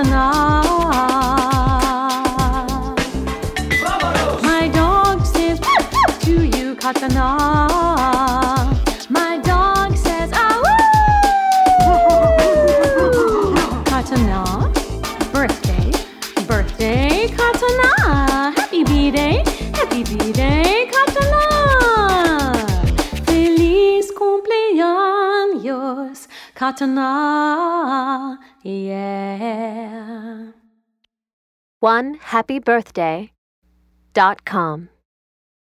Katana. My dog says to you, Katana. My dog says, Katana, birthday, birthday, Katana. Happy B-Day, Katana. Feliz cumpleaños, Katana, yeah. OneHappyBirthday.com